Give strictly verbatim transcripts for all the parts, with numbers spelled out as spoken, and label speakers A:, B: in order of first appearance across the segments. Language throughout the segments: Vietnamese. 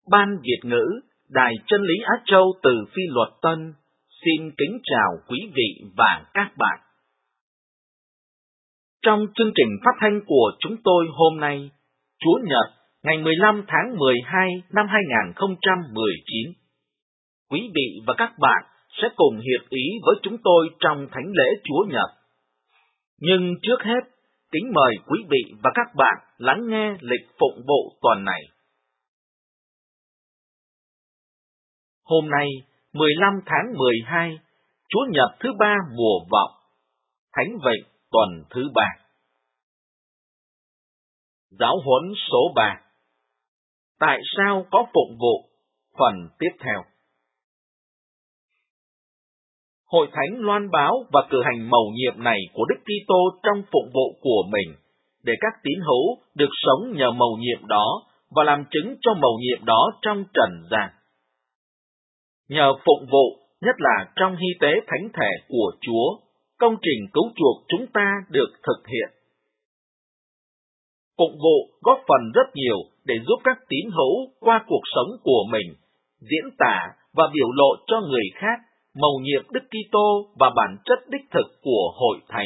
A: Ban Việt ngữ, Đài Chân lý Á Châu từ Phi Luật Tân, xin kính chào quý vị và các bạn. Trong chương trình phát thanh của chúng tôi hôm nay, Chúa Nhật, ngày mười lăm tháng mười hai năm hai nghìn không trăm mười chín, quý vị và các bạn sẽ cùng hiệp ý với chúng tôi trong Thánh lễ Chúa Nhật. Nhưng trước hết, kính mời quý vị và các bạn lắng nghe lịch phụng vụ tuần này. Hôm nay, mười lăm tháng mười hai, Chúa Nhật thứ ba mùa Vọng, Thánh Vịnh tuần thứ ba. Giáo huấn số ba. Tại sao có phụng vụ? Phần tiếp theo. Hội Thánh loan báo và cử hành mầu nhiệm này của Đức Kitô trong phụng vụ của mình, để các tín hữu được sống nhờ mầu nhiệm đó và làm chứng cho mầu nhiệm đó trong trần gian. Nhờ phụng vụ, nhất là trong hy tế thánh thể của Chúa, công trình cứu chuộc chúng ta được thực hiện. Phụng vụ góp phần rất nhiều để giúp các tín hữu qua cuộc sống của mình, diễn tả và biểu lộ cho người khác mầu nhiệm Đức Kitô và bản chất đích thực của Hội Thánh.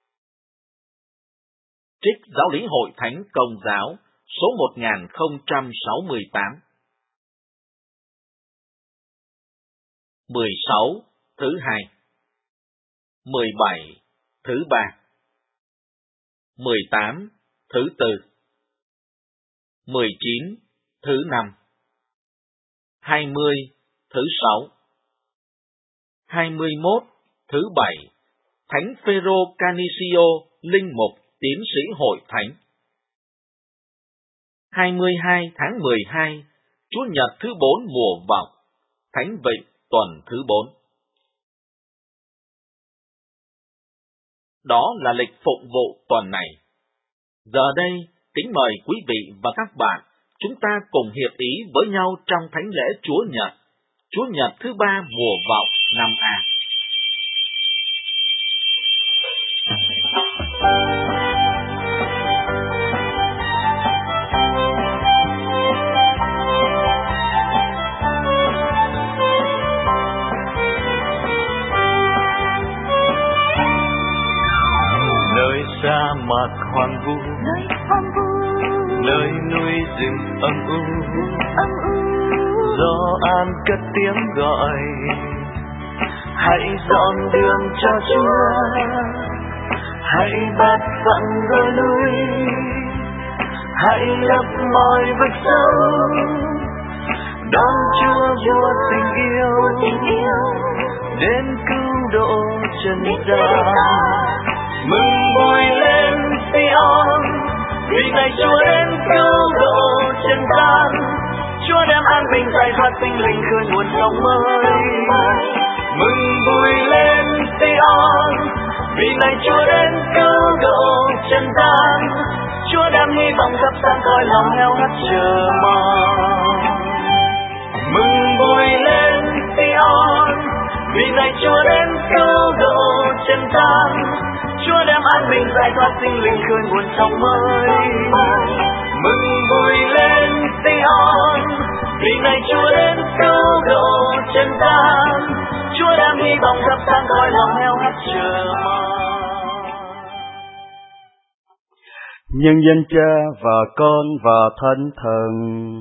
A: Trích Giáo lý Hội Thánh Công giáo, số một nghìn không trăm sáu mươi tám. mười sáu, thứ hai. mười bảy, thứ ba. mười tám, thứ tư. mười chín, thứ năm. hai mươi, thứ sáu. hai mươi mốt, thứ bảy. Thánh Phêrô Canicio, linh mục, tiến sĩ Hội Thánh. hai mươi hai tháng mười hai, Chúa Nhật thứ bốn mùa Vọng, Thánh Vịnh tuần thứ bốn. Đó là lịch phụng vụ tuần này. Giờ đây, kính mời quý vị và các bạn, chúng ta cùng hiệp ý với nhau trong Thánh lễ Chúa Nhật, Chúa Nhật thứ ba mùa Vọng năm A.
B: Nơi sa mạc hoang vu,
C: nơi hoang vu,
B: nơi núi rừng âm u,
C: âm u,
B: gió an cất tiếng gọi, hãy dọn đường cho Chúa, hãy bát phận đôi núi, hãy lấp mọi vực sâu, đón Chúa vua tình yêu,
C: tình yêu
B: đến cứu độ trần gian. Mừng vui lên Sion, vì ngày Chúa đến cứu độ trần gian. Chúa đem an bình giải thoát sinh linh khơi nguồn sống mới. Mừng vui lên Sion, vì ngày Chúa đến cứu độ trần gian. Chúa đem hy vọng thắp sáng cõi lòng heo hắt chờ mong. Mừng vui lên Sion, vì ngày Chúa đến cứu độ trần gian. Chúa đem an bình giải thoát sinh linh khơi nguồn sống mới. Mừng vui lên Sion, vì ngày Chúa đến cứu độ trần gian. Chúa đem hy vọng thắp sáng cõi lòng heo hắt chờ mong.
D: Nhân danh Cha và Con và Thánh Thần.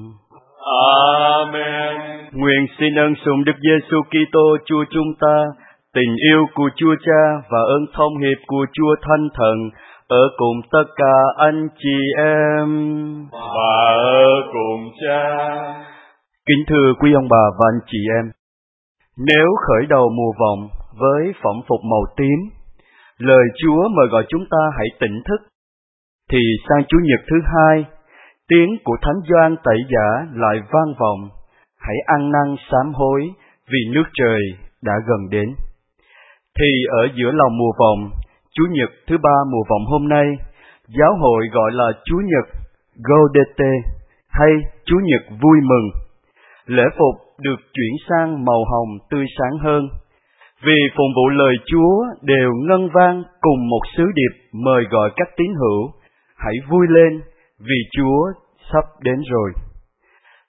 B: Amen.
D: Nguyện xin ơn sủng Đức Giêsu Kitô Chúa chúng ta, tình yêu của Chúa Cha và ơn thông hiệp của Chúa Thánh Thần ở cùng tất cả anh chị em
B: và ở cùng Cha.
D: Kính thưa quý ông bà và anh chị em, nếu khởi đầu mùa Vọng với phỏng phục màu tím, lời Chúa mời gọi chúng ta hãy tỉnh thức, thì sang Chủ nhật thứ hai, tiếng của Thánh Gioan Tẩy Giả lại vang vọng, hãy ăn năn sám hối vì nước trời đã gần đến. Thì ở giữa lòng mùa Vọng, Chủ nhật thứ ba mùa Vọng hôm nay, giáo hội gọi là Chủ nhật Gaudete hay Chủ nhật vui mừng. Lễ phục được chuyển sang màu hồng tươi sáng hơn, vì phụng vụ lời Chúa đều ngân vang cùng một sứ điệp mời gọi các tín hữu hãy vui lên vì Chúa sắp đến rồi.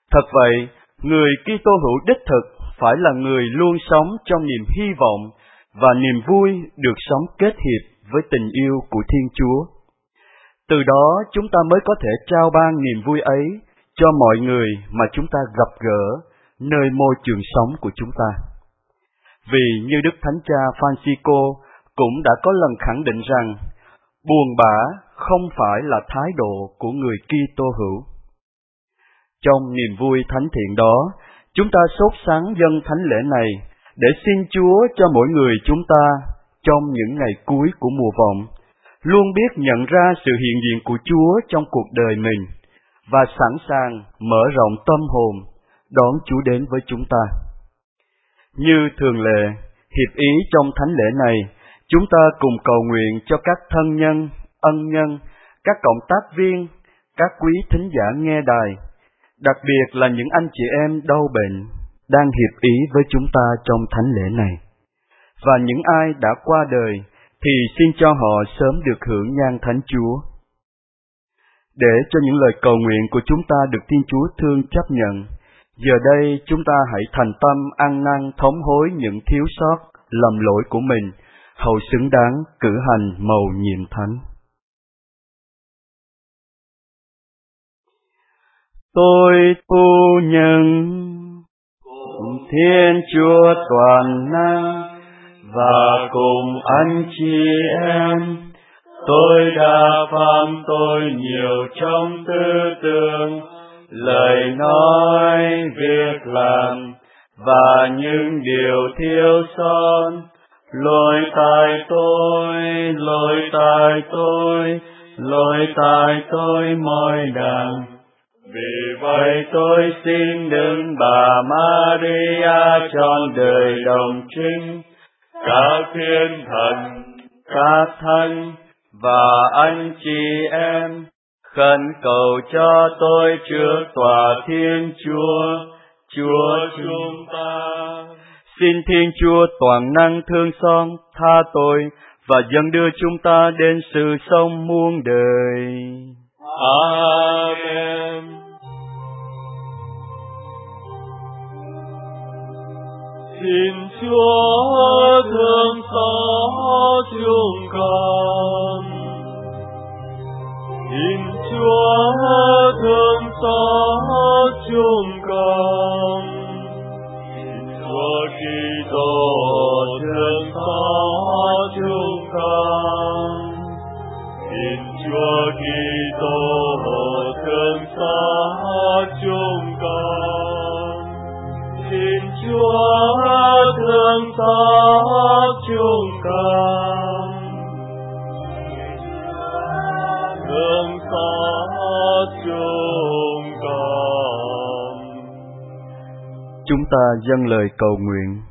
D: Thật vậy, người Kitô hữu đích thực phải là người luôn sống trong niềm hy vọng và niềm vui được sống kết hiệp với tình yêu của Thiên Chúa. Từ đó chúng ta mới có thể trao ban niềm vui ấy cho mọi người mà chúng ta gặp gỡ nơi môi trường sống của chúng ta. Vì như Đức Thánh Cha Francisco cũng đã có lần khẳng định rằng, buồn bã không phải là thái độ của người Kitô hữu. Trong niềm vui thánh thiện đó, chúng ta sốt sắng dâng thánh lễ này để xin Chúa cho mỗi người chúng ta trong những ngày cuối của mùa vọng luôn biết nhận ra sự hiện diện của Chúa trong cuộc đời mình và sẵn sàng mở rộng tâm hồn đón Chúa đến với chúng ta. Như thường lệ, hiệp ý trong thánh lễ này, chúng ta cùng cầu nguyện cho các thân nhân, ân nhân, các cộng tác viên, các quý thính giả nghe đài, đặc biệt là những anh chị em đau bệnh đang hiệp ý với chúng ta trong thánh lễ này. Và những ai đã qua đời thì xin cho họ sớm được hưởng nhan thánh Chúa. Để cho những lời cầu nguyện của chúng ta được Thiên Chúa thương chấp nhận, giờ đây chúng ta hãy thành tâm ăn năn thống hối những thiếu sót, lầm lỗi của mình, hầu xứng đáng cử hành mầu nhiệm thánh. Tôi phu nhân cùng Thiên Chúa toàn năng và cùng anh chị em, tôi đã phạm tội nhiều trong tư tưởng, lời nói, việc làm và những điều thiếu sót. Lỗi tại tôi, lỗi tại tôi, lỗi tại tôi mỗi đàng. Vì vậy tôi xin Đức Bà Maria trọn đời đồng trinh, các thiên thần, các thánh và anh chị em khẩn cầu cho tôi trước tòa Thiên Chúa, Chúa chúng ta. Xin Thiên Chúa toàn năng thương xót tha tội và dẫn đưa chúng ta đến sự sống muôn đời.
B: Amen. Xin Chúa thương xót chúng con. Xin Chúa thương xót chúng con. Xin Chúa Kitô thương xót chúng con. Xin Chúa Kitô thương xót chúng con. Xin Chúa thương xót chúng con. Thương xót chúng con.
D: Chúng ta dâng lời cầu nguyện.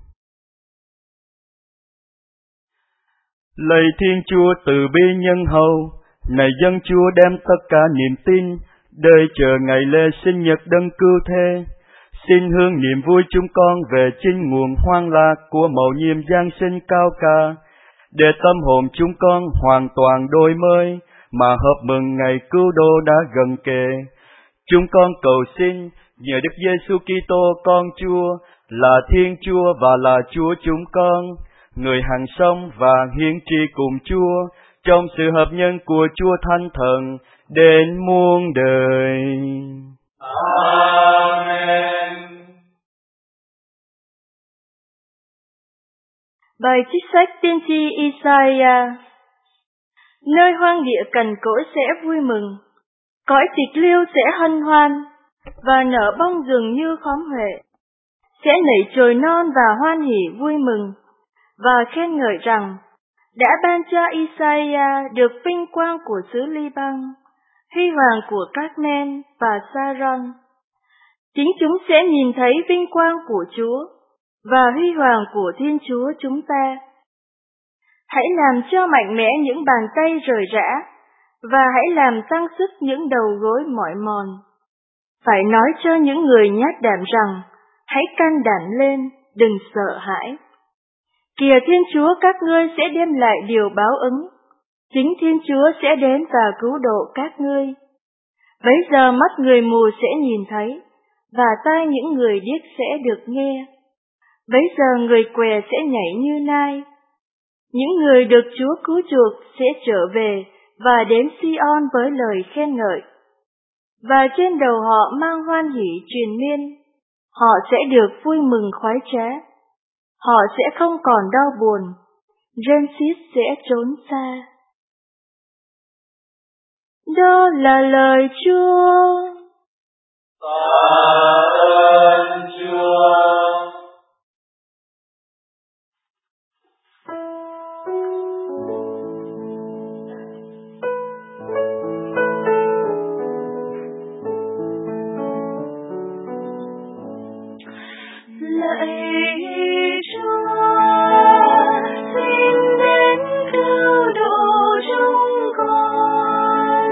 D: Lạy Thiên Chúa từ bi nhân hậu, này dân Chúa đem tất cả niềm tin, đợi chờ ngày lễ sinh nhật Đấng Cứu Thế. Xin hướng niềm vui chúng con về chính nguồn hoan lạc của mầu nhiệm Giáng sinh cao cả, để tâm hồn chúng con hoàn toàn đổi mới, mà hợp mừng ngày cứu độ đã gần kề. Chúng con cầu xin nhờ Đức Giêsu Kitô con Chúa là Thiên Chúa và là Chúa chúng con, người hằng sống và hiến tri cùng Chúa trong sự hợp nhân của Chúa Thánh Thần đến muôn đời.
B: Amen.
C: Bài trích sách tiên tri Isaiah. Nơi hoang địa cằn cỗi sẽ vui mừng, cõi tịch liêu sẽ hân hoan, và nở bông dường như khóm huệ, sẽ nảy chồi non và hoan hỉ vui mừng, và khen ngợi rằng đã ban cho Isaiah được vinh quang của xứ Liban, huy hoàng của Carmen và Saron. Chính chúng sẽ nhìn thấy vinh quang của Chúa và huy hoàng của Thiên Chúa chúng ta. Hãy làm cho mạnh mẽ những bàn tay rời rã, và hãy làm tăng sức những đầu gối mỏi mòn. Phải nói cho những người nhát đảm rằng, hãy can đảm lên, đừng sợ hãi. Kìa Thiên Chúa các ngươi sẽ đem lại điều báo ứng, chính Thiên Chúa sẽ đến và cứu độ các ngươi. Bấy giờ mắt người mù sẽ nhìn thấy, và tai những người điếc sẽ được nghe. Bấy giờ người què sẽ nhảy như nai. Những người được Chúa cứu chuộc sẽ trở về và đến Si-on với lời khen ngợi. Và trên đầu họ mang hoan hỷ triền miên. Họ sẽ được vui mừng khoái trá. Họ sẽ không còn đau buồn. Rên xiết sẽ trốn xa. Đó là lời Chúa.
B: Tạ ơn Chúa.
C: Lạy Chúa, xin đến cứu độ chúng con.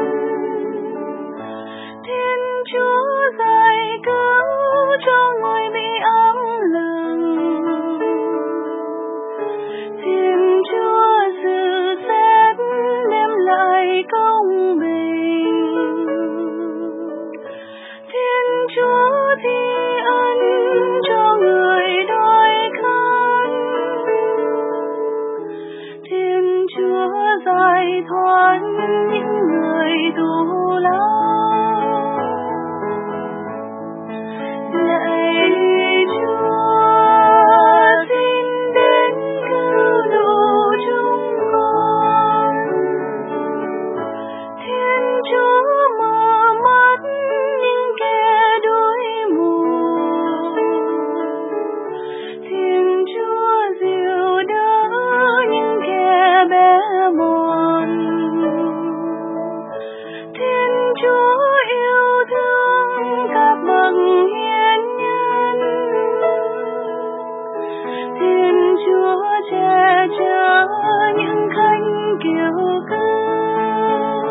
C: Thiên Chúa giải cứu cho người bị ám lừng. Thiên Chúa giữ xét đem lại công bình. Thiên Chúa thi ân cho người đói khát. Thiên Chúa giải thoát những người tù lao. Lạy Chúa, xin đến cứu độ chúng con. Thiên Chúa mở mắt những kẻ đuối mù. Thiên Chúa dìu đỡ những kẻ bé mòn. Thiên Chúa yêu thương các bậc hiền nhân. Thiên Chúa che chở những khách kiêu căng.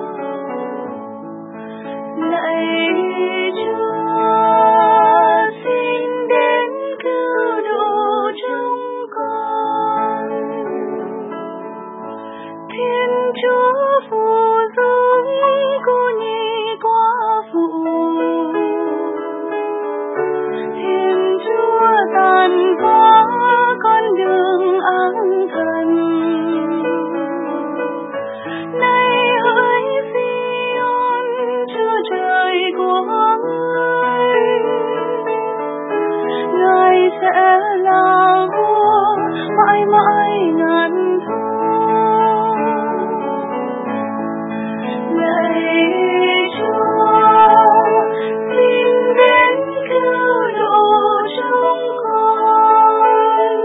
C: Lạy Chúa, xin đến cứu độ chúng con. Thiên Chúa phù giúp cô nhi quá phụ. Thiên Chúa tàn phá con đường ác thần. Nay hỡi Si-on, Chúa trời của ngươi, Ngài sẽ là vua mãi mãi ngàn thu. Lạy Chúa, xin đến cứu độ chúng con.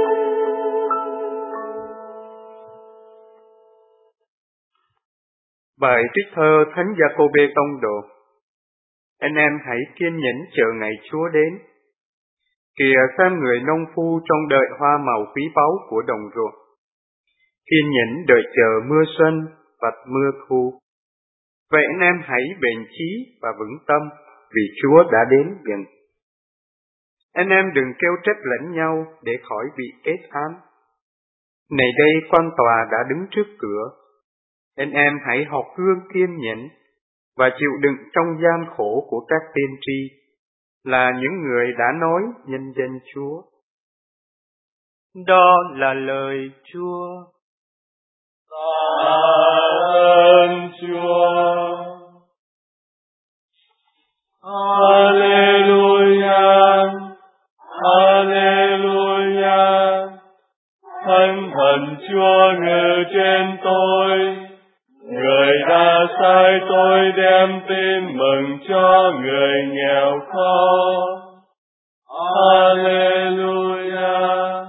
D: Bài trích thơ Thánh Gia-cô-bê tông đồ. Anh em hãy kiên nhẫn chờ ngày Chúa đến. Kìa xem người nông phu trong đợi hoa màu quý báu của đồng ruộng. Kiên nhẫn đợi chờ mưa xuân và mưa thu. Vậy anh em hãy bền chí và vững tâm, vì Chúa đã đến gần. Anh em đừng kêu trách lẫn nhau để khỏi bị kết án. Này đây quan tòa đã đứng trước cửa. Anh em hãy học gương kiên nhẫn và chịu đựng trong gian khổ của các tiên tri, là những người đã nói nhân danh Chúa. Đó là lời Chúa.
B: Tạ ơn Chúa. Alleluia, Alleluia. Thánh thần Chúa ngự trên tôi, Người đã sai tôi đem tin mừng cho người nghèo khó. Alleluia.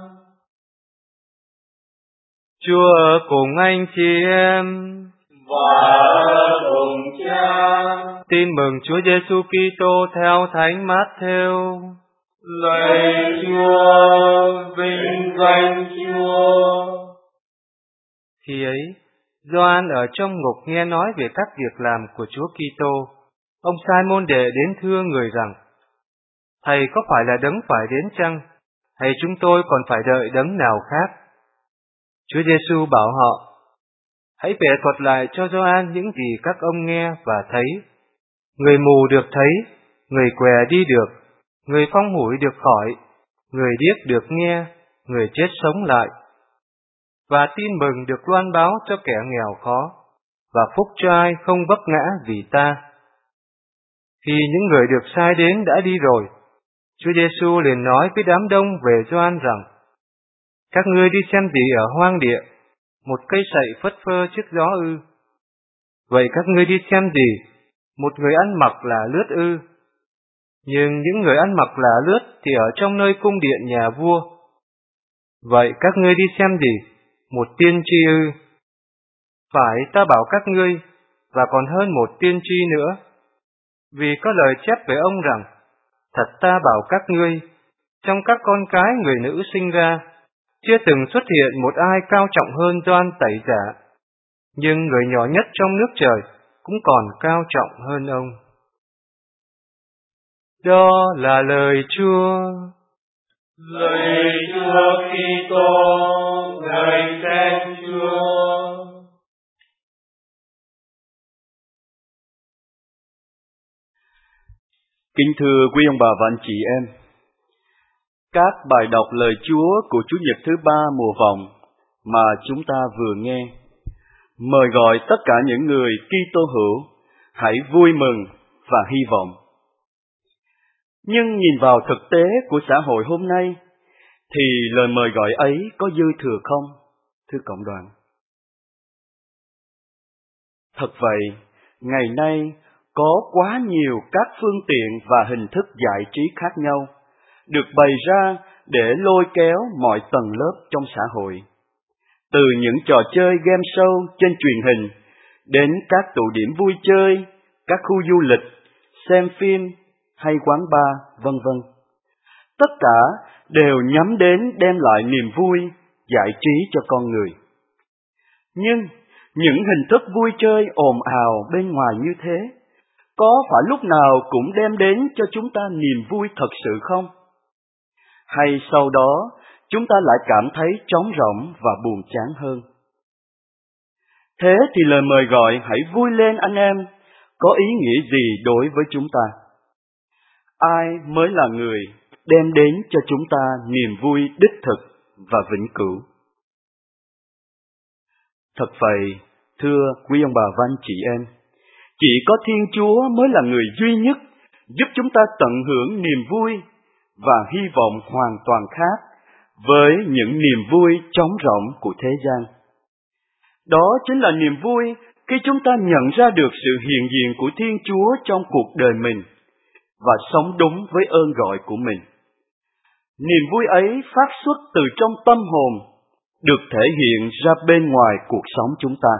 D: Chúa cùng anh chị em
B: và cùng Cha.
D: Tin mừng Chúa Giêsu Kitô theo Thánh Mát-thêu.
B: Lạy Chúa, vinh danh Chúa.
D: Khi ấy, Gioan ở trong ngục nghe nói về các việc làm của Chúa Kitô. Ông sai môn đệ đến thưa người rằng: Thầy có phải là đấng phải đến chăng? Hay chúng tôi còn phải đợi đấng nào khác? Chúa Giêsu bảo họ: Hãy vẽ thuật lại cho Gioan những gì các ông nghe và thấy. Người mù được thấy, người què đi được,
E: người phong mũi được khỏi, người điếc được nghe, người chết sống lại. Và tin mừng được loan báo cho kẻ nghèo khó, và phúc cho ai không vấp ngã vì ta. Khi những người được sai đến đã đi rồi, Chúa Giêsu liền nói với đám đông về Gioan rằng: Các ngươi đi xem gì ở hoang địa? Một cây sậy phất phơ trước gió ư? Vậy các ngươi đi xem gì? Một người ăn mặc là lướt ư? Nhưng những người ăn mặc là lướt thì ở trong nơi cung điện nhà vua. Vậy các ngươi đi xem gì? Một tiên tri ư? Phải, ta bảo các ngươi, và còn hơn một tiên tri nữa. Vì có lời chép về ông rằng: Thật ta bảo các ngươi, trong các con cái người nữ sinh ra, chưa từng xuất hiện một ai cao trọng hơn Gioan Tẩy Giả, nhưng người nhỏ nhất trong nước trời cũng còn cao trọng hơn ông. Đó là lời Chúa.
B: Lạy Chúa Kitô, ngợi khen Chúa.
D: Kính thưa quý ông bà và anh chị em, các bài đọc lời Chúa của Chủ nhật thứ ba mùa vọng mà chúng ta vừa nghe mời gọi tất cả những người Kitô hữu hãy vui mừng và hy vọng. Nhưng nhìn vào thực tế của xã hội hôm nay, thì lời mời gọi ấy có dư thừa không, thưa cộng đoàn? Thật vậy, ngày nay có quá nhiều các phương tiện và hình thức giải trí khác nhau được bày ra để lôi kéo mọi tầng lớp trong xã hội. Từ những trò chơi game show trên truyền hình đến các tụ điểm vui chơi, các khu du lịch, xem phim hay quán bar, vân vân. Tất cả đều nhắm đến đem lại niềm vui, giải trí cho con người. Nhưng những hình thức vui chơi ồn ào bên ngoài như thế, có phải lúc nào cũng đem đến cho chúng ta niềm vui thật sự không? Hay sau đó chúng ta lại cảm thấy trống rỗng và buồn chán hơn? Thế thì lời mời gọi hãy vui lên anh em có ý nghĩa gì đối với chúng ta? Ai mới là người đem đến cho chúng ta niềm vui đích thực và vĩnh cửu? Thật vậy, thưa quý ông bà và anh chị em, chỉ có Thiên Chúa mới là người duy nhất giúp chúng ta tận hưởng niềm vui và hy vọng hoàn toàn khác với những niềm vui trống rỗng của thế gian. Đó chính là niềm vui khi chúng ta nhận ra được sự hiện diện của Thiên Chúa trong cuộc đời mình và sống đúng với ơn gọi của mình. Niềm vui ấy phát xuất từ trong tâm hồn, được thể hiện ra bên ngoài cuộc sống chúng ta.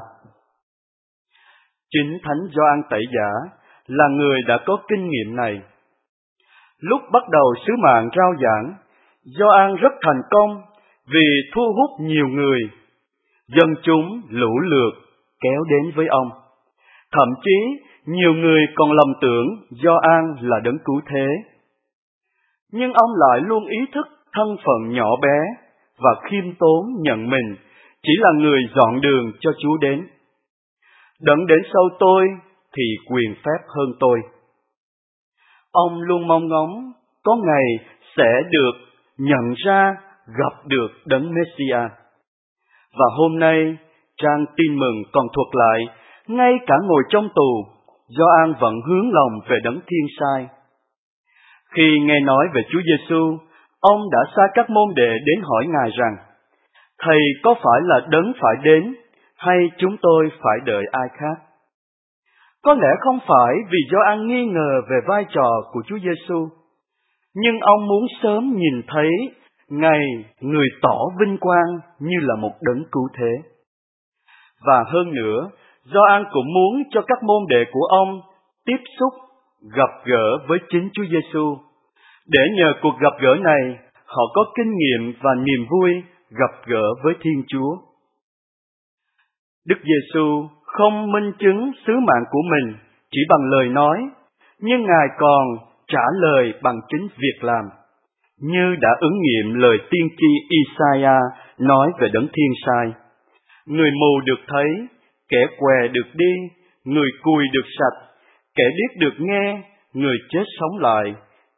D: Chính Thánh Gioan Tẩy Giả là người đã có kinh nghiệm này. Lúc bắt đầu sứ mạng rao giảng, Gioan rất thành công vì thu hút nhiều người, dân chúng lũ lượt kéo đến với ông. Thậm chí nhiều người còn lầm tưởng Gioan là đấng cứu thế. Nhưng ông lại luôn ý thức thân phận nhỏ bé và khiêm tốn nhận mình chỉ là người dọn đường cho Chúa đến. Đấng đến sau tôi thì quyền phép hơn tôi. Ông luôn mong ngóng có ngày sẽ được nhận ra, gặp được đấng Messia. Và hôm nay, trang tin mừng còn thuật lại, ngay cả ngồi trong tù, Gioan vẫn hướng lòng về đấng Thiên Sai. Khi nghe nói về Chúa Giêsu, ông đã sai các môn đệ đến hỏi Ngài rằng: Thầy có phải là đấng phải đến, hay chúng tôi phải đợi ai khác? Có lẽ không phải vì Gioan nghi ngờ về vai trò của Chúa Giêsu, nhưng ông muốn sớm nhìn thấy ngày người tỏ vinh quang như là một đấng cứu thế. Và hơn nữa, Gioan cũng muốn cho các môn đệ của ông tiếp xúc, gặp gỡ với chính Chúa Giêsu, để nhờ cuộc gặp gỡ này, họ có kinh nghiệm và niềm vui gặp gỡ với Thiên Chúa. Đức Giêsu không minh chứng sứ mạng của mình chỉ bằng lời nói, nhưng Ngài còn trả lời bằng chính việc làm, như đã ứng nghiệm lời tiên tri Isaiah nói về đấng Thiên Sai. Người mù được thấy, kẻ què được đi, người cùi được sạch, kẻ điếc được nghe, người chết sống lại,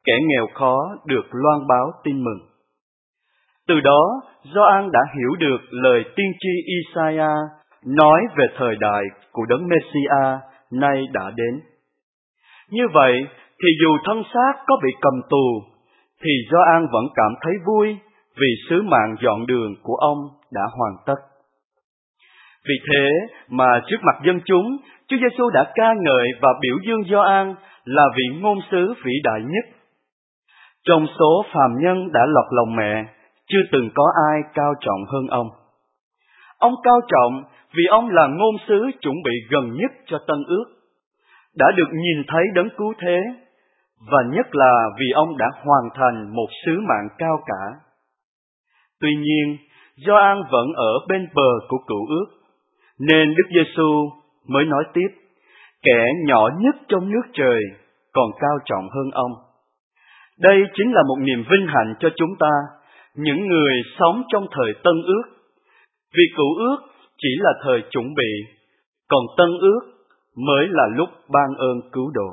D: kẻ nghèo khó được loan báo tin mừng. Từ đó, Gioan đã hiểu được lời tiên tri Isaiah nói về thời đại của đấng Messiah nay đã đến. Như vậy, thì dù thân xác có bị cầm tù, thì Gioan vẫn cảm thấy vui vì sứ mạng dọn đường của ông đã hoàn tất. Vì thế mà trước mặt dân chúng, Chúa Giêsu đã ca ngợi và biểu dương Gioan là vị ngôn sứ vĩ đại nhất. Trong số phàm nhân đã lọt lòng mẹ, chưa từng có ai cao trọng hơn ông. Ông cao trọng vì ông là ngôn sứ chuẩn bị gần nhất cho Tân Ước, đã được nhìn thấy đấng cứu thế, và nhất là vì ông đã hoàn thành một sứ mạng cao cả. Tuy nhiên, Gioan vẫn ở bên bờ của cựu ước, nên Đức Giêsu mới nói tiếp, kẻ nhỏ nhất trong nước trời còn cao trọng hơn ông. Đây chính là một niềm vinh hạnh cho chúng ta, những người sống trong thời Tân Ước, vì cựu ước chỉ là thời chuẩn bị, còn Tân Ước mới là lúc ban ơn cứu độ.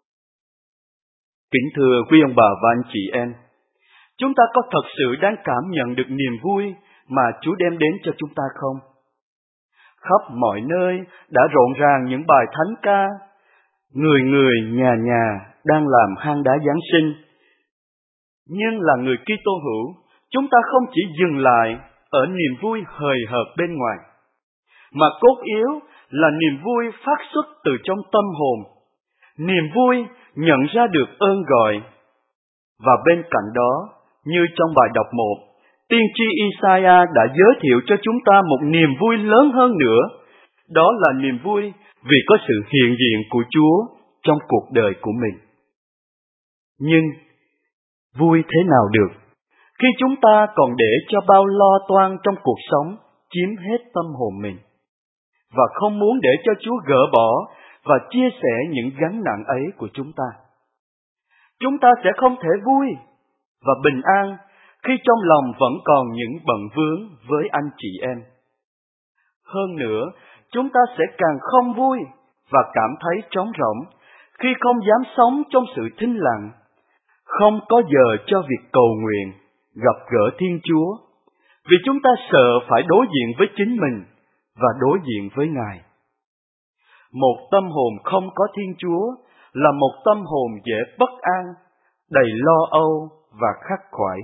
D: Kính thưa quý ông bà và anh chị em, chúng ta có thật sự đang cảm nhận được niềm vui mà Chúa đem đến cho chúng ta không? Khắp mọi nơi đã rộn ràng những bài thánh ca, người người nhà nhà đang làm hang đá Giáng sinh. Nhưng là người Kitô hữu, chúng ta không chỉ dừng lại ở niềm vui hời hợt bên ngoài, mà cốt yếu là niềm vui phát xuất từ trong tâm hồn, niềm vui nhận ra được ơn gọi. Và bên cạnh đó, như trong bài đọc một, tiên tri Isaiah đã giới thiệu cho chúng ta một niềm vui lớn hơn nữa, đó là niềm vui vì có sự hiện diện của Chúa trong cuộc đời của mình. Nhưng, vui thế nào được, khi chúng ta còn để cho bao lo toan trong cuộc sống chiếm hết tâm hồn mình, và không muốn để cho Chúa gỡ bỏ và chia sẻ những gánh nặng ấy của chúng ta. Chúng ta sẽ không thể vui và bình an khi trong lòng vẫn còn những bận vướng với anh chị em. Hơn nữa, chúng ta sẽ càng không vui và cảm thấy trống rỗng khi không dám sống trong sự thinh lặng, không có giờ cho việc cầu nguyện, gặp gỡ Thiên Chúa, vì chúng ta sợ phải đối diện với chính mình và đối diện với Ngài. Một tâm hồn không có Thiên Chúa là một tâm hồn dễ bất an, đầy lo âu và khắc khoải.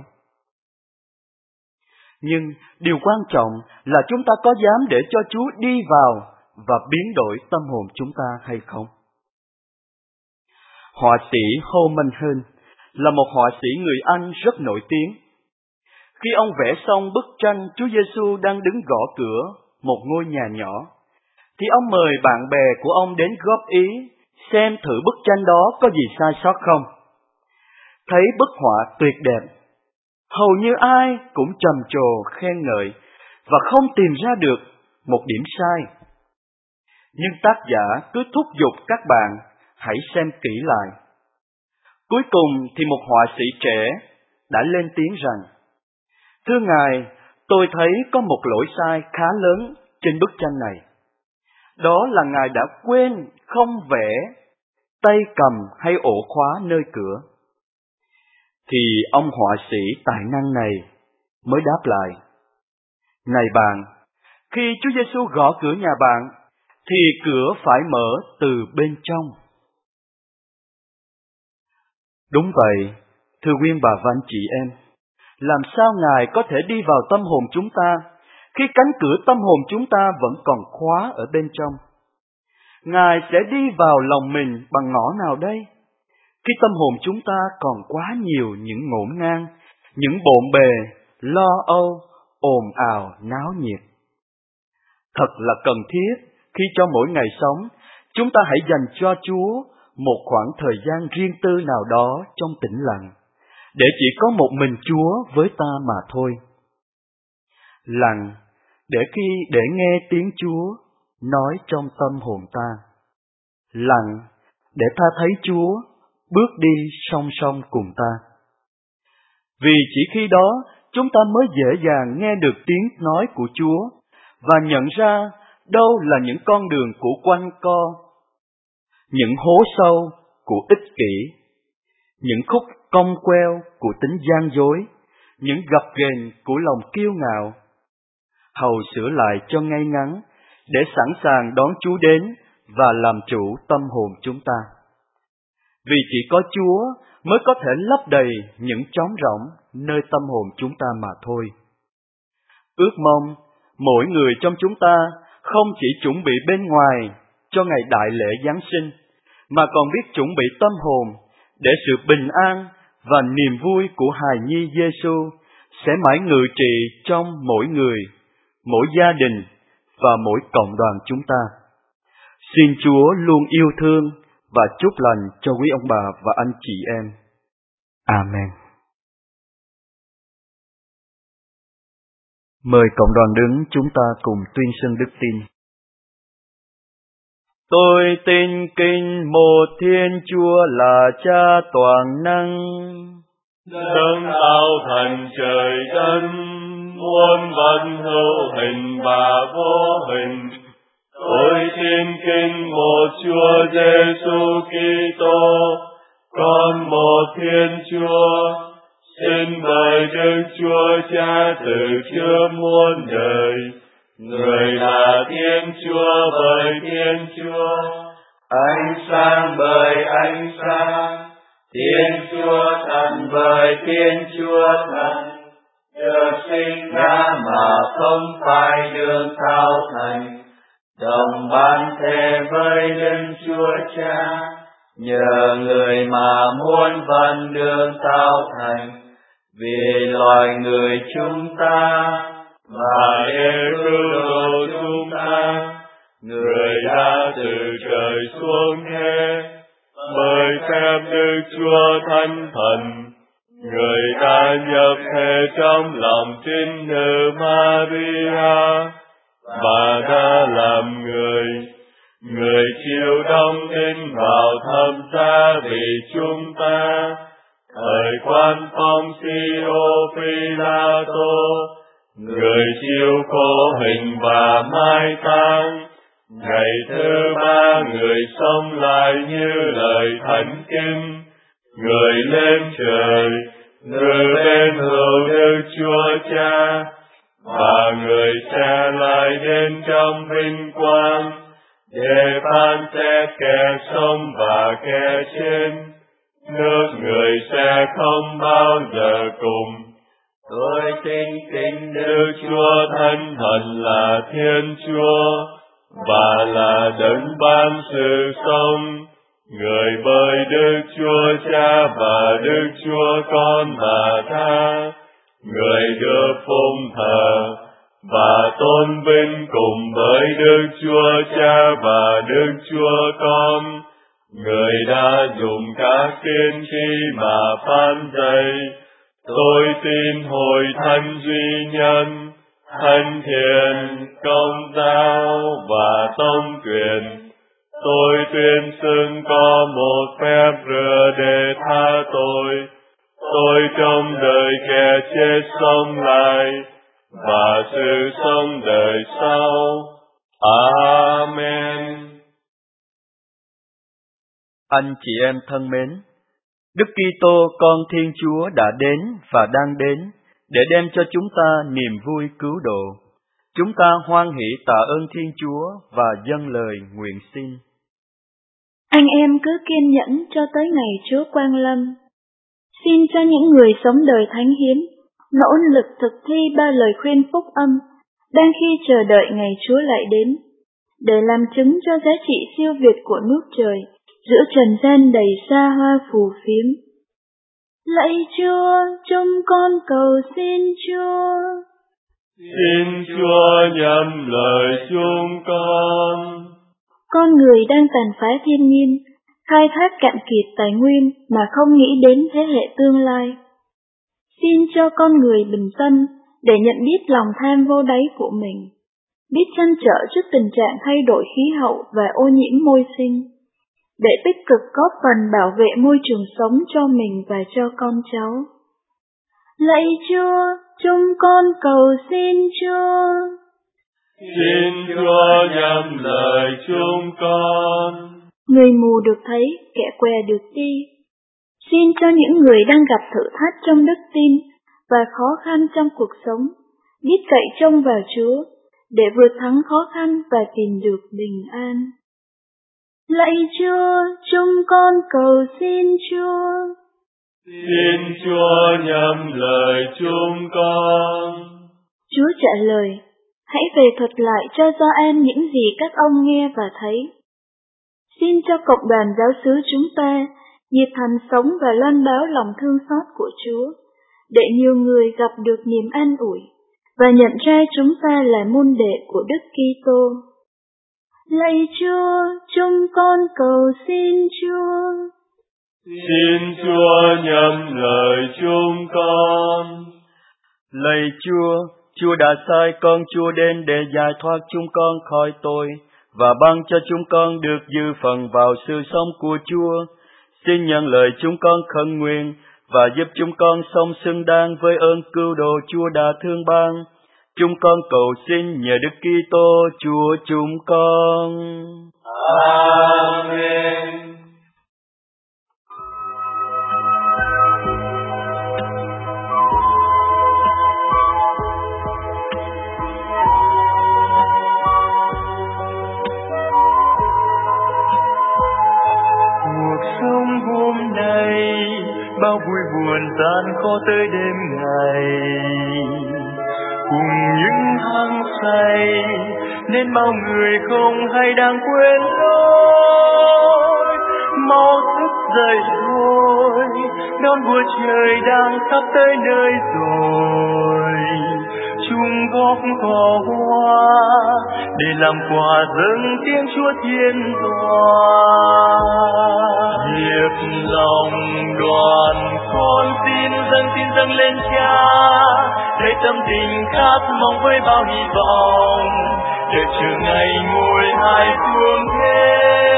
D: Nhưng điều quan trọng là chúng ta có dám để cho Chúa đi vào và biến đổi tâm hồn chúng ta hay không? Họa sĩ Holman Hunt là một họa sĩ người Anh rất nổi tiếng. Khi ông vẽ xong bức tranh Chúa Giêsu đang đứng gõ cửa một ngôi nhà nhỏ, thì ông mời bạn bè của ông đến góp ý xem thử bức tranh đó có gì sai sót không. Thấy bức họa tuyệt đẹp, hầu như ai cũng trầm trồ khen ngợi và không tìm ra được một điểm sai. Nhưng tác giả cứ thúc giục các bạn hãy xem kỹ lại. Cuối cùng thì một họa sĩ trẻ đã lên tiếng rằng, thưa Ngài, tôi thấy có một lỗi sai khá lớn trên bức tranh này. Đó là Ngài đã quên không vẽ tay cầm hay ổ khóa nơi cửa. Thì ông họa sĩ tài năng này mới đáp lại, này bạn, khi Chúa Giêsu gõ cửa nhà bạn, thì cửa phải mở từ bên trong. Đúng vậy, thưa quý bà và anh chị em, làm sao Ngài có thể đi vào tâm hồn chúng ta khi cánh cửa tâm hồn chúng ta vẫn còn khóa ở bên trong? Ngài sẽ đi vào lòng mình bằng ngõ nào đây, khi tâm hồn chúng ta còn quá nhiều những ngổn ngang, những bộn bề, lo âu, ồn ào, náo nhiệt? Thật là cần thiết khi cho mỗi ngày sống, chúng ta hãy dành cho Chúa một khoảng thời gian riêng tư nào đó trong tĩnh lặng, để chỉ có một mình Chúa với ta mà thôi. Lặng để khi để nghe tiếng Chúa nói trong tâm hồn ta. Lặng để ta thấy Chúa bước đi song song cùng ta. Vì chỉ khi đó chúng ta mới dễ dàng nghe được tiếng nói của Chúa và nhận ra đâu là những con đường của quanh co, những hố sâu của ích kỷ, những khúc cong queo của tính gian dối, những gập ghềnh của lòng kiêu ngạo. Hầu sửa lại cho ngay ngắn, để sẵn sàng đón Chúa đến và làm chủ tâm hồn chúng ta. Vì chỉ có Chúa mới có thể lấp đầy những trống rỗng nơi tâm hồn chúng ta mà thôi. Ước mong mỗi người trong chúng ta không chỉ chuẩn bị bên ngoài cho ngày đại lễ Giáng sinh, mà còn biết chuẩn bị tâm hồn để sự bình an và niềm vui của hài nhi Giêsu sẽ mãi ngự trị trong mỗi người, mỗi gia đình và mỗi cộng đoàn chúng ta. Xin Chúa luôn yêu thương và chúc lành cho quý ông bà và anh chị em. Amen. Mời cộng đoàn đứng chúng ta cùng tuyên xưng đức tin. Tôi tin kính một Thiên Chúa là Cha toàn năng,
B: đấng tạo thành trời đất, muôn vật hữu hình và vô hình. Tôi tin kính một Chúa Giêsu Kitô, con một Thiên Chúa, sinh bởi Đức Chúa Cha từ trước muôn đời. Người là Thiên Chúa bởi Thiên Chúa, ánh sáng bởi ánh sáng, Thiên Chúa thần bởi Thiên Chúa thần, được sinh ra mà không phải được tạo thành, đồng ban thể với Đức Chúa Cha, nhờ người mà muôn vật được tạo thành, vì loài người chúng ta và để cứu độ chúng ta, người đã từ trời xuống thế, bởi phép Đức Chúa Thánh Thần, người đã nhập thể trong lòng trinh nữ Maria và đã làm người. Người chịu đóng đinh vào thập giá vì chúng ta, thời quan Poncio Pilato, người chịu khổ hình và mai táng. Ngày thứ ba người sống lại như lời thánh kinh, người lên trời, người bên hữu Đức Chúa Cha, và người sẽ lại đến trong vinh quang, để phán xét kẻ sống và kẻ chết. Nước người sẽ không bao giờ cùng. Tôi tin kính Đức Chúa Thánh Thần là Thiên Chúa, và là đấng ban sự sống, người bởi Đức Chúa Cha và Đức Chúa Con mà tha, người được phụng thờ và tôn vinh cùng với Đức Chúa Cha và Đức Chúa Con, người đã dùng các tiên tri mà phán dạy. Tôi tin hội thánh duy nhân, thánh thiện, công giáo và tông truyền. Tôi tuyên xưng có một phép rửa để tha tội. Tôi trong đời kẻ chết sống lại, và sự sống đời sau. Amen.
D: Anh chị em thân mến, Đức Kitô con Thiên Chúa đã đến và đang đến để đem cho chúng ta niềm vui cứu độ. Chúng ta hoan hỷ tạ ơn Thiên Chúa và dâng lời nguyện xin.
C: Anh em cứ kiên nhẫn cho tới ngày Chúa quang lâm. Xin cho những người sống đời thánh hiến nỗ lực thực thi ba lời khuyên phúc âm đang khi chờ đợi ngày Chúa lại đến, để làm chứng cho giá trị siêu việt của nước trời giữa trần gian đầy xa hoa phù phiếm. Lạy Chúa, chúng con cầu xin Chúa.
B: Xin Chúa nhậm lời chúng con.
C: Con người đang tàn phá thiên nhiên, khai thác cạn kiệt tài nguyên mà không nghĩ đến thế hệ tương lai. Xin cho con người bình tâm để nhận biết lòng tham vô đáy của mình, biết trăn trở trước tình trạng thay đổi khí hậu và ô nhiễm môi sinh, để tích cực góp phần bảo vệ môi trường sống cho mình và cho con cháu. Lạy Chúa, chúng con cầu xin Chúa.
B: Xin Chúa nhậm lời chúng con.
C: Người mù được thấy, kẻ què được đi. Xin cho những người đang gặp thử thách trong đức tin và khó khăn trong cuộc sống, biết cậy trông vào Chúa, để vượt thắng khó khăn và tìm được bình an. Lạy Chúa, chúng con cầu xin Chúa.
B: Xin Chúa nhậm lời chúng con.
C: Chúa trả lời, hãy về thuật lại cho Gioan những gì các ông nghe và thấy. Xin cho cộng đoàn giáo xứ chúng ta nhiệt thành sống và loan báo lòng thương xót của Chúa, để nhiều người gặp được niềm an ủi và nhận ra chúng ta là môn đệ của Đức Kitô. Lạy Chúa, chúng con cầu xin Chúa.
B: Xin Chúa nhậm lời chúng con.
D: Lạy Chúa, Chúa đã sai con Chúa đến để giải thoát chúng con khỏi tội và ban cho chúng con được dư phần vào sự sống của Chúa. Xin nhận lời chúng con khẩn nguyện và giúp chúng con sống xứng đáng với ơn cứu độ Chúa đã thương ban. Chúng con cầu xin nhờ Đức Kitô Chúa chúng con.
B: Amen. Cuộc sống hôm nay bao vui buồn gian khó tới đêm ngày, cùng những hăng say nên bao người không hay đang quên lối. Mau thức dậy thôi, đón vua trời đang sắp tới nơi rồi. Chung góp cỏ hoa để làm quà dâng tiếng Chúa thiên tòa. Hiệp lòng đoàn con xin dâng xin dâng lên Cha, để tâm tình khát mong với bao hy vọng, để chờ ngày ngồi hai phương thế.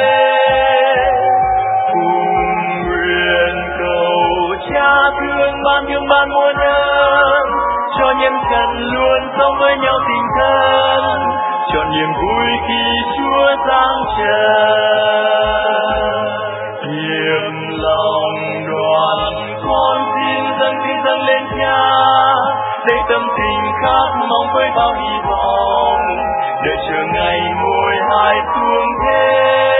B: Cùng nguyện cầu Cha thương ban thương ban muôn ơn, cho nhân dân luôn sống với nhau tình thân, cho niềm vui khi Chúa giáng trần. Hiệp lòng đoàn con xin dâng xin dâng lên Cha, để tâm tình khát mong với bao hy vọng, để chờ ngày ngồi hai phương thế.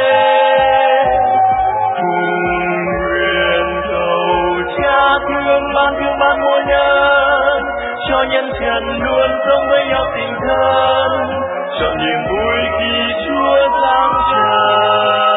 B: Cùng nguyện cầu Cha thương ban thương ban muôn ơn, cho nhân dân luôn sống với nhau tình thân, cho niềm vui khi Chúa giáng trần.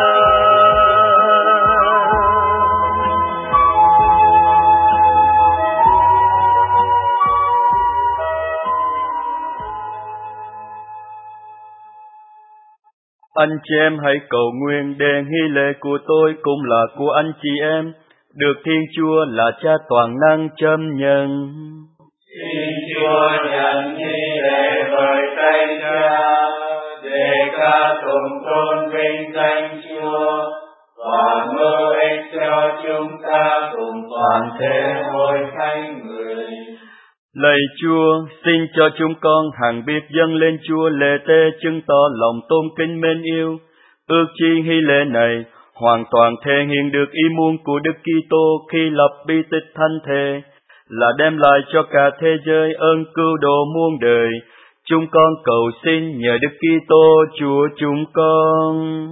D: Anh chị em hãy cầu nguyện để nghi lễ của tôi cũng là của anh chị em, được Thiên Chúa là Cha toàn năng châm nhận.
B: Xin Chúa nhận nghi lễ bởi tay Cha, để ca tụng tôn vinh danh Chúa và mơ ích cho chúng ta cùng toàn thể hội thánh người.
D: Lạy Chúa, xin cho chúng con hằng biết dâng lên Chúa lễ tế chứng tỏ lòng tôn kính mến yêu. Ước chi nghi lễ này hoàn toàn thể hiện được ý muốn của Đức Kitô khi lập bi tích thánh thể, là đem lại cho cả thế giới ơn cứu độ muôn đời. Chúng con cầu xin nhờ Đức Kitô Chúa chúng con.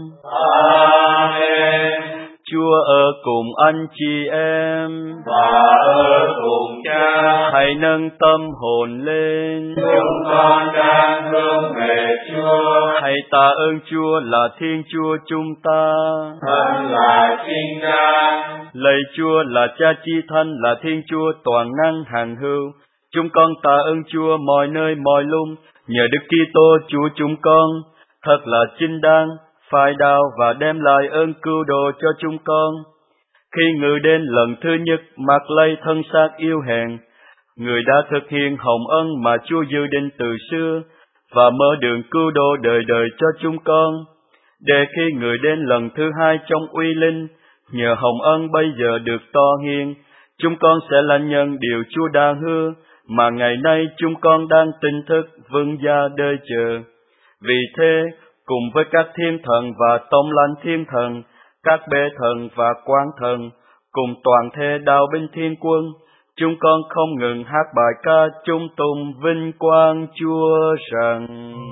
B: Amen.
D: Chúa ở cùng anh chị em
B: và ở cùng Cha.
D: Hãy nâng tâm hồn lên.
B: Chúng con đang hướng về Chúa.
D: Hãy tạ ơn Chúa là Thiên Chúa chúng ta.
B: Thân là chính đáng.
D: Lạy Chúa là Cha chi thân, là Thiên Chúa toàn năng hằng hữu. Chúng con tạ ơn Chúa mọi nơi mọi lúc nhờ Đức Kitô Chúa chúng con. Thật là chính đáng, phải đạo và đem lại ơn cứu độ cho chúng con. Khi Ngự đến lần thứ nhất mặc lấy thân xác yêu hèn, Người đã thực hiện hồng ân mà Chúa dự định từ xưa và mở đường cứu độ đời đời cho chúng con. Để khi Người đến lần thứ hai trong uy linh, nhờ hồng ân bây giờ được to hiền, chúng con sẽ lãnh nhận điều Chúa đã hứa mà ngày nay chúng con đang tỉnh thức vững dạ đời chờ. Vì thế, cùng với các thiên thần và tổng lãnh thiên thần, các bệ thần và quan thần, cùng toàn thể đạo binh thiên quân, chúng con không ngừng hát bài ca chung tùng vinh quang Chúa rằng: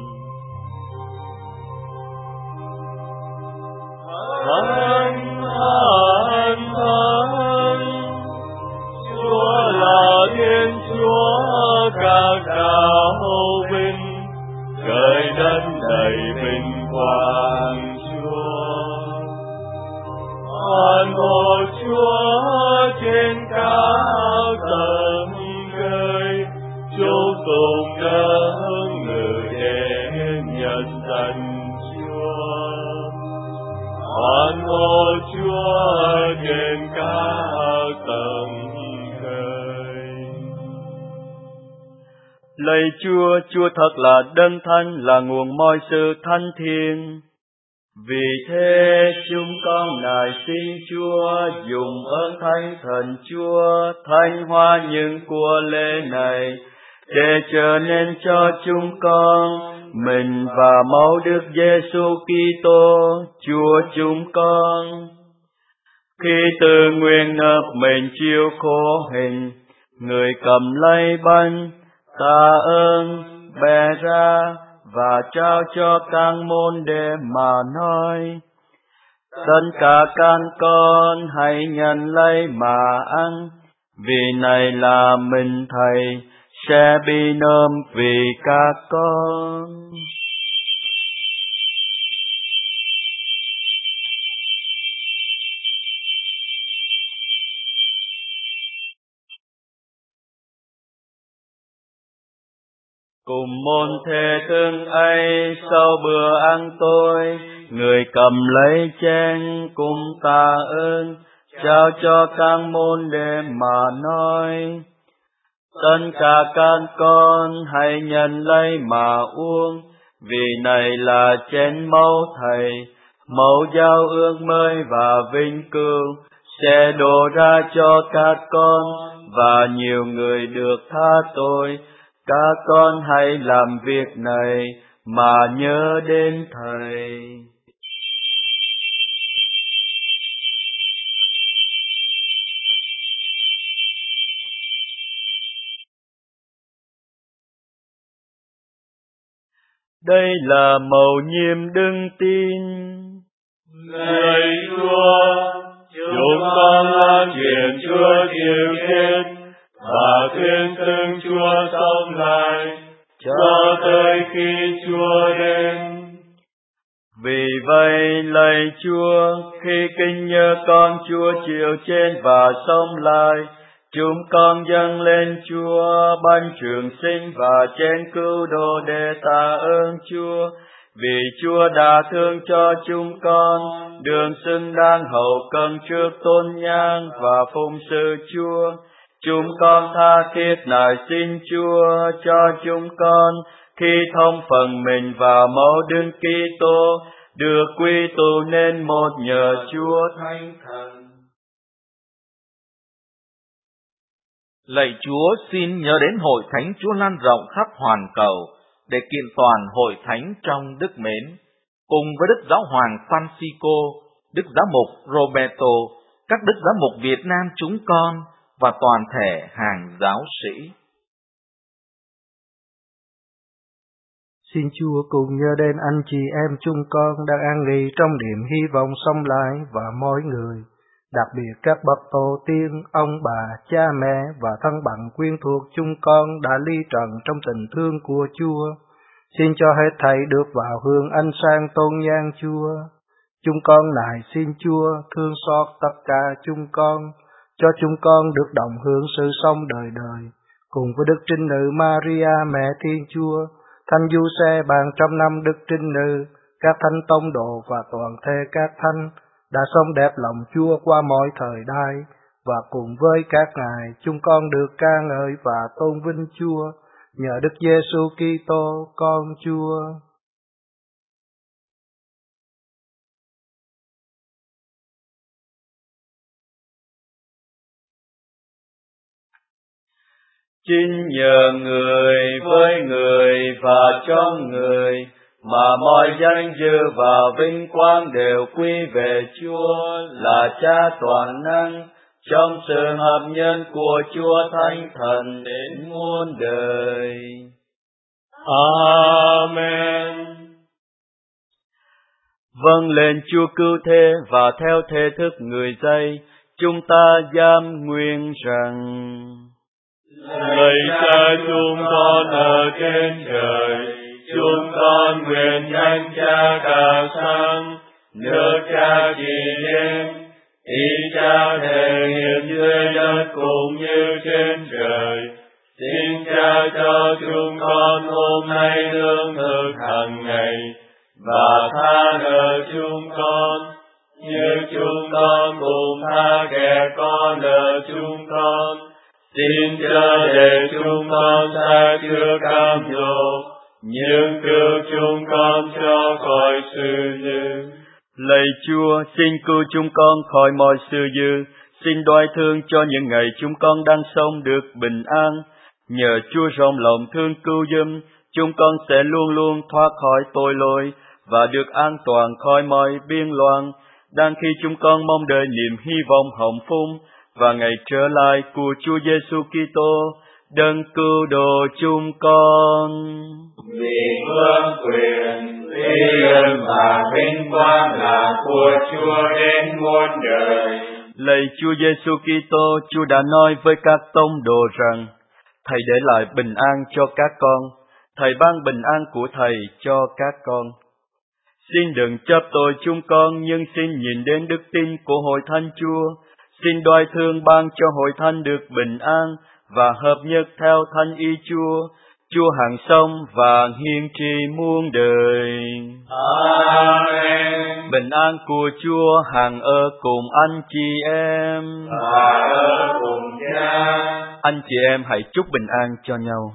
B: Thánh, thánh, thánh, Chúa là Thiên Chúa các đạo binh, trời đất đầy vinh quang Chúa. Hoan hô Chúa trên cao tầng trời, chúc tụng nâng ngự đến nhân danh Chúa. Hoan hô Chúa trên cao tầng trời.
D: Lạy Chúa, Chúa thật là đấng thánh, là nguồn mọi sự thánh thiêng. Vì thế chúng con nài xin Chúa dùng ơn Thánh Thần Chúa thanh hóa những của lễ này, để trở nên cho chúng con mình và máu Đức Giêsu Kitô Chúa chúng con. Khi từ nguyện nộp mình chịu khổ hình, người cầm lấy bánh, tạ ơn, bẻ ra và trao cho các môn đệ mà nói: Tất cả các con hãy nhận lấy mà ăn, vì này là mình Thầy sẽ bị nôm vì các con. Cùng môn thể thương ấy, sau bữa ăn tối, người cầm lấy chén cùng tạ ơn, trao cho các môn đệ mà nói: Tất cả các con hãy nhận lấy mà uống, vì này là chén máu Thầy, máu giao ước mới và vinh cửu, sẽ đổ ra cho các con và nhiều người được tha tội. Các con hãy làm việc này mà nhớ đến Thầy. Đây là mầu nhiệm đức tin.
B: Lạy Chúa, chúng con lan truyền Chúa chịu chết và tuyên xưng Chúa sống lại cho tới khi Chúa đến.
D: Vì vậy, lạy Chúa, khi kinh nhớ con Chúa chịu chết và sống lại, chúng con dâng lên Chúa bánh trường sinh và chén cứu độ để tạ ơn Chúa, vì Chúa đã thương cho chúng con, được xứng đáng hầu cân trước tôn nhang và phụng sự Chúa. Chúng con tha thiết nài xin Chúa cho chúng con, khi thông phần mình vào máu Đức Kitô, được quy tụ nên một nhờ Chúa Thánh Thần.
A: Lạy Chúa, xin nhớ đến hội thánh Chúa lan rộng khắp hoàn cầu, để kiện toàn hội thánh trong đức mến, cùng với Đức Giáo hoàng Francisco, Đức Giám mục Roberto, các Đức Giám mục Việt Nam chúng con và toàn thể hàng giáo sĩ.
E: Xin Chúa cùng nhớ đến anh chị em chúng con đang an nghỉ trong niềm hy vọng sống lại và mỗi người, đặc biệt các bậc tổ tiên, ông bà, cha mẹ và thân bằng quyến thuộc chúng con đã ly trần trong tình thương của Chúa. Xin cho hết thảy được vào hương ánh sáng tôn nhang Chúa. Chúng con nài xin Chúa thương xót tất cả chúng con, cho chúng con được đồng hưởng sự sống đời đời, cùng với Đức Trinh Nữ Maria Mẹ Thiên Chúa, Thánh Giuse bàn trăm năm Đức Trinh Nữ, các thánh tông đồ và toàn thể các thánh đã sống đẹp lòng Chúa qua mọi thời đại, và cùng với các ngài chúng con được ca ngợi và tôn vinh Chúa nhờ Đức Giêsu Kitô con Chúa.
D: Chính nhờ người với người và trong người mà mọi danh dự và vinh quang đều quy về Chúa là Cha toàn năng, trong sự hợp nhân của Chúa Thánh Thần đến muôn đời.
E: Amen.
D: Vâng lên Chúa cứu thế và theo thể thức người dạy, chúng ta dám nguyện rằng:
E: Lạy Cha chúng con ở trên trời, chúng con nguyện danh Cha cả sáng, nước Cha trị đến, ý Cha thể hiện dưới đất cũng như trên trời. Xin Cha cho chúng con hôm nay lương thực hàng ngày, và tha nợ chúng con, như chúng con cũng tha kẻ có nợ chúng con. Xin chớ để chúng con xa chưa cam dỗ, nhưng cứu chúng con cho khỏi sự dữ.
D: Lạy Chúa, xin cứu chúng con khỏi mọi sự dữ. Xin đoái thương cho những ngày chúng con đang sống được bình an. Nhờ Chúa rộng lòng thương cứu giùm, chúng con sẽ luôn luôn thoát khỏi tội lỗi và được an toàn khỏi mọi biên loạn, đang khi chúng con mong đợi niềm hy vọng hồng phúc và ngày trở lại của Chúa Giêsu Kitô, đấng cứu độ chúng con.
B: Vì vương quyền, uy ơn và vinh quang là của Chúa đến muôn đời.
D: Lạy Chúa Giêsu Kitô, Chúa đã nói với các tông đồ rằng: Thầy để lại bình an cho các con, Thầy ban bình an của Thầy cho các con. Xin đừng chấp tội chúng con, nhưng xin nhìn đến đức tin của hội thánh Chúa. Xin đoái thương ban cho hội thánh được bình an và hợp nhất theo thánh ý Chúa. Chúa hằng sống và hiển trị muôn đời.
B: Amen.
D: Bình an của Chúa hằng ở cùng anh chị em.
B: Và ở cùng Cha.
D: Anh chị em hãy chúc bình an cho nhau.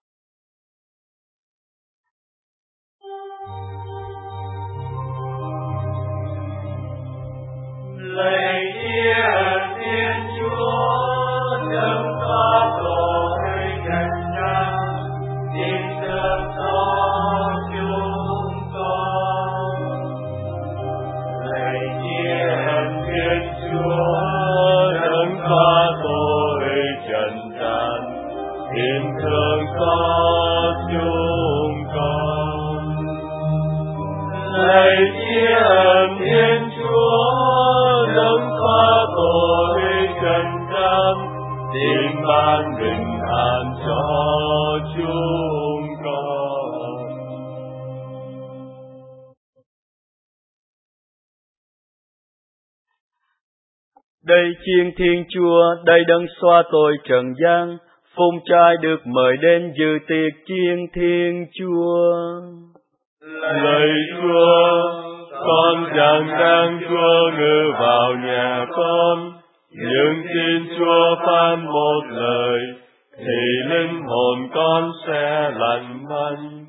B: Lạy Thiên Thiên Chúa, đấng có tội trần gian, xin thương xót chúng con. Lạy Thiên Thiên Chúa, đấng có tội trần gian, xin thương xót chúng con. Lạy Thiên Thiên Chúa, đấng có tội trần gian, xin ban bình an cho chúng con.
D: Đây Chiên Thiên Chúa, đây đấng xóa tội trần gian, phụng trai được mời đến dự tiệc Chiên Thiên Chúa.
E: Lạy Chúa, con chẳng đang Chúa ngự vào nhà con, nhưng xin Chúa phán một lời, thì linh hồn con sẽ lành mạnh.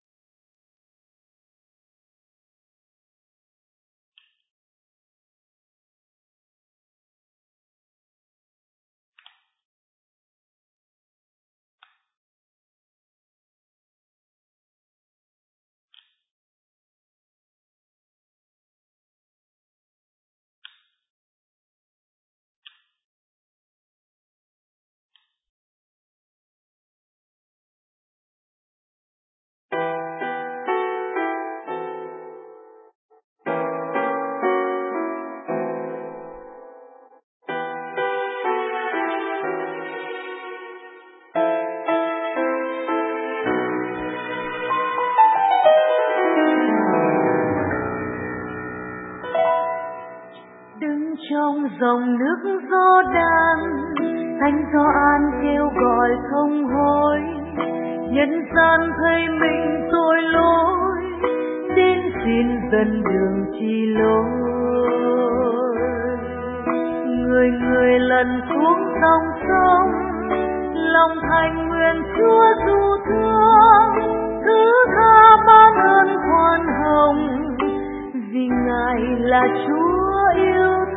C: Trong dòng nước Giô-đan, Thánh Gioan kêu gọi không hối, nhân gian thấy mình tội lỗi, đến xin dẫn đường chỉ lối. Người người lần xuống dòng sông, lòng thành nguyện Chúa du thương, thứ tha ban ơn khoan hồng, vì Ngài là Chúa yêu thương.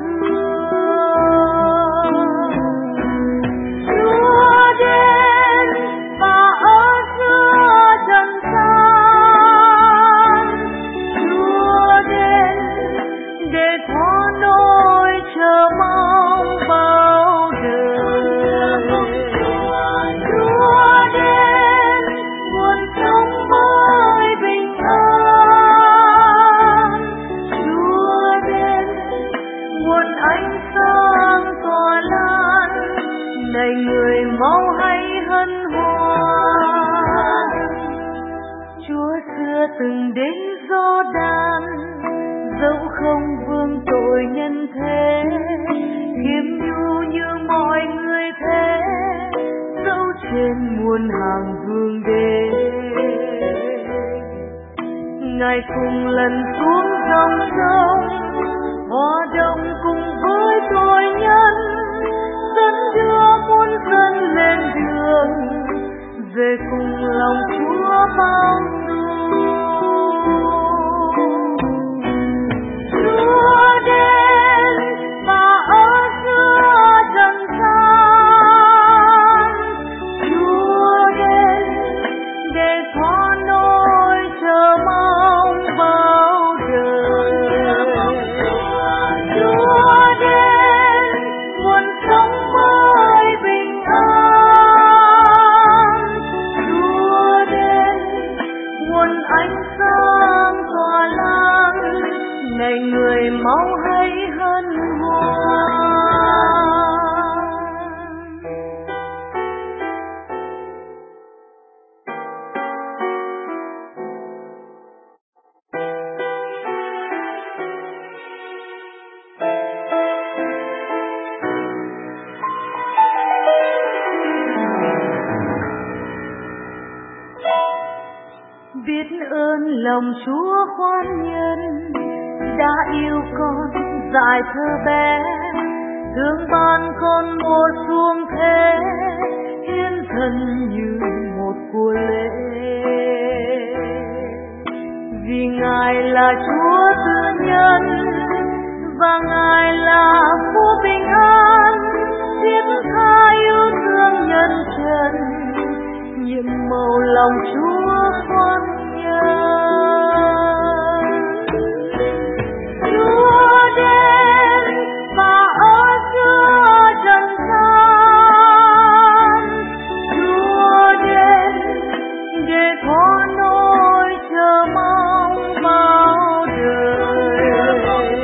C: Chúa đến và ở giữa trần gian, Chúa đến để thoa nỗi chờ mong bao gần đến gió đàn, dẫu không vương tội nhân thế, khiêm nhu như mọi người thế, dẫu trên muôn hàng vương đế. Ngài cùng lần xuống dòng sông, hòa đồng cùng với tội nhân, dẫn đưa muôn dân lên đường, về cùng lòng Chúa bao dung. Chúa đến và ở giữa trần gian, Chúa đến để xóa nỗi chờ mong bao đời. Chúa đến nguồn sống mới bình an, Chúa đến nguồn ánh sáng tỏa lan, này người mau hãy hân hoan. Biết ơn lòng Chúa khoan nhân, đã yêu con dại thơ bé, thương ban con một xuống thế, hiến thân như một của lễ. Vì Ngài là Chúa tự nhân, và Ngài là vua bình an, thiết tha yêu thương nhân trần, nhiệm màu lòng Chúa khoan nhân. Chúa đến và ở giữa trần gian, Chúa đến để thoa nỗi chờ mong bao đời.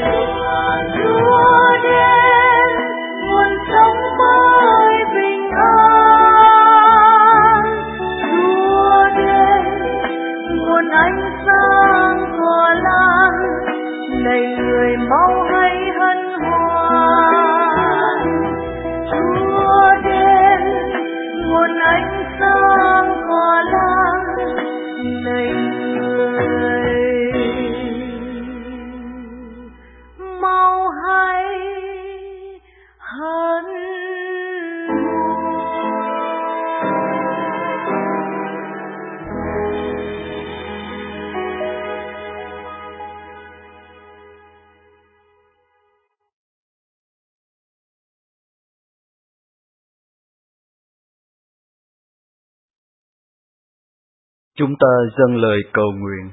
C: Chúa đến nguồn sống mới bình an, Chúa đến nguồn ánh sáng tỏa lan, này người mau hãy hân hoan. Chúa đến nguồn ánh sáng tỏa lan, này người mau hãy hân hoan.
D: Chúng ta dâng lời cầu nguyện.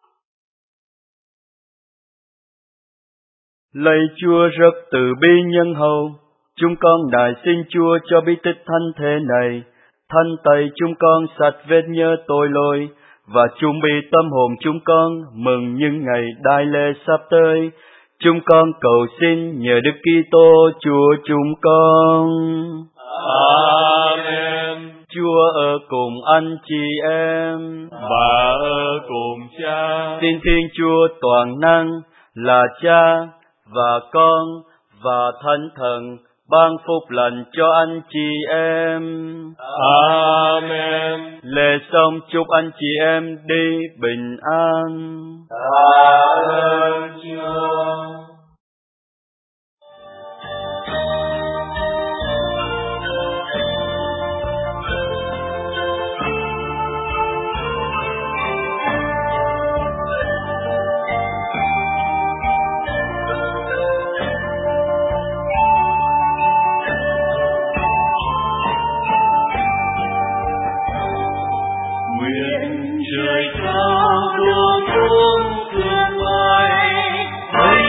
D: Lạy Chúa rất từ bi nhân hậu, chúng con nài xin Chúa cho bí tích thánh thể này, thanh tẩy chúng con sạch vết nhơ tội lỗi, và chuẩn bị tâm hồn chúng con mừng những ngày đại lễ sắp tới. Chúng con cầu xin nhờ Đức Kitô Chúa chúng con.
B: Amen.
D: Chúa ở cùng anh chị em,
B: Và ở cùng Cha.
D: xin Thiên Chúa toàn năng là Cha và Con và Thánh Thần ban phúc lành cho anh chị em.
B: Amen.
D: Lễ xong chúc anh chị em đi bình an.
B: Tạ ơn Chúa.
F: Nguyện trời cao đổ xuống sương mai,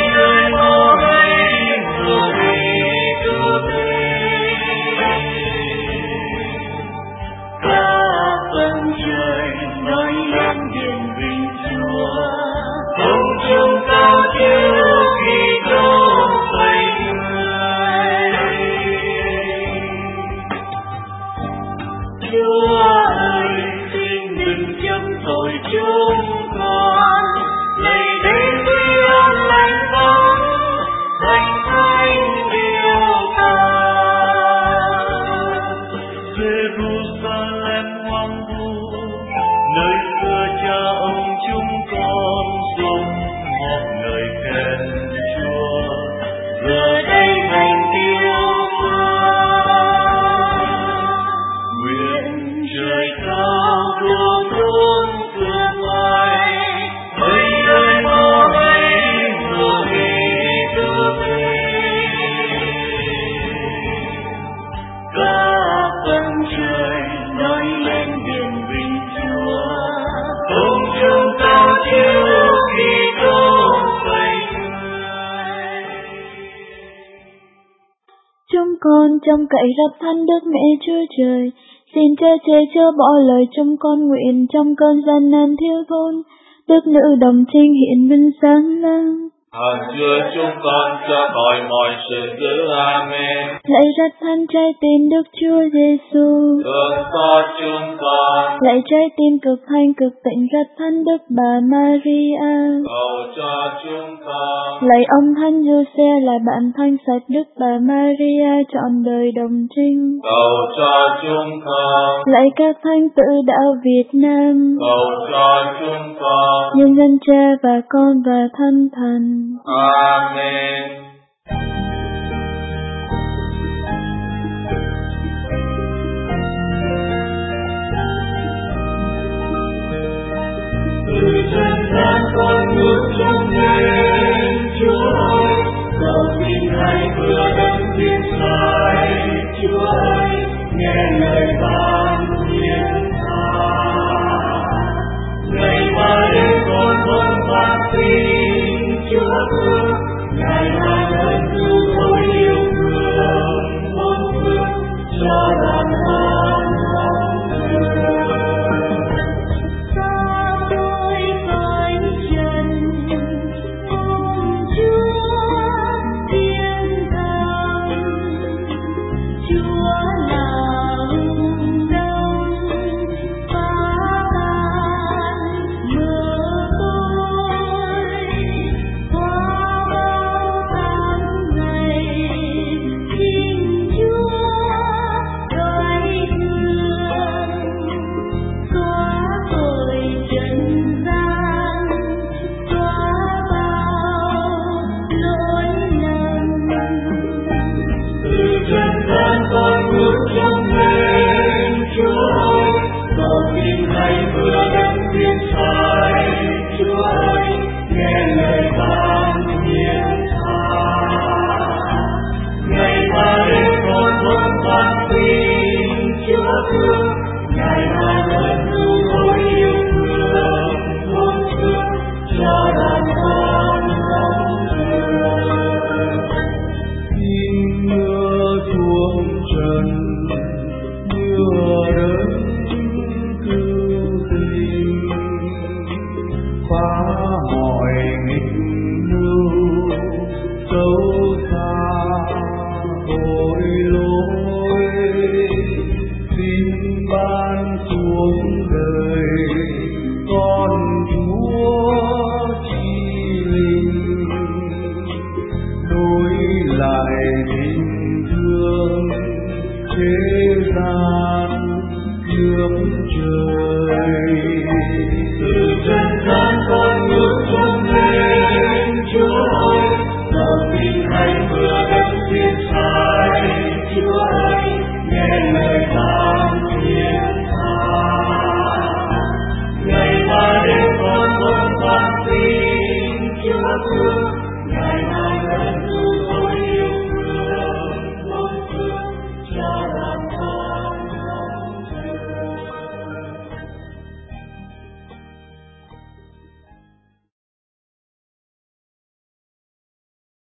F: con trong cậy rập Thánh Đức Mẹ Chúa Trời. Xin Cha che chở bỏ lời trong con nguyện trong cơn gian nan thiếu thốn. Đức nữ đồng trinh hiện vinh sáng lang.
A: Hỡi Chúa chúng con cho khỏi mọi sự dữ. Amen.
F: Lạy rất thánh trái tim Đức Chúa Giêsu,
A: Thương xót chúng con.
F: lạy trái tim cực thanh cực tịnh rất thánh Đức Bà Maria,
A: Cầu cho chúng con.
F: lạy ông Thánh Giuse là bạn thanh sạch Đức Bà Maria trọn đời đồng trinh,
A: Cầu cho chúng con.
F: lạy các thánh tử đạo Việt Nam,
A: Cầu cho chúng con.
F: nhân dân Cha và Con và Thánh Thần.
A: Amen.
B: Từ chân gian con ngước trông lên Chúa ơi, cầu xin hãy vừa đấng thiên sai. Chúa ơi, nghe lời ban hiến tha. Ngày mà đến con không phát sinh Chúa thương, ngày mai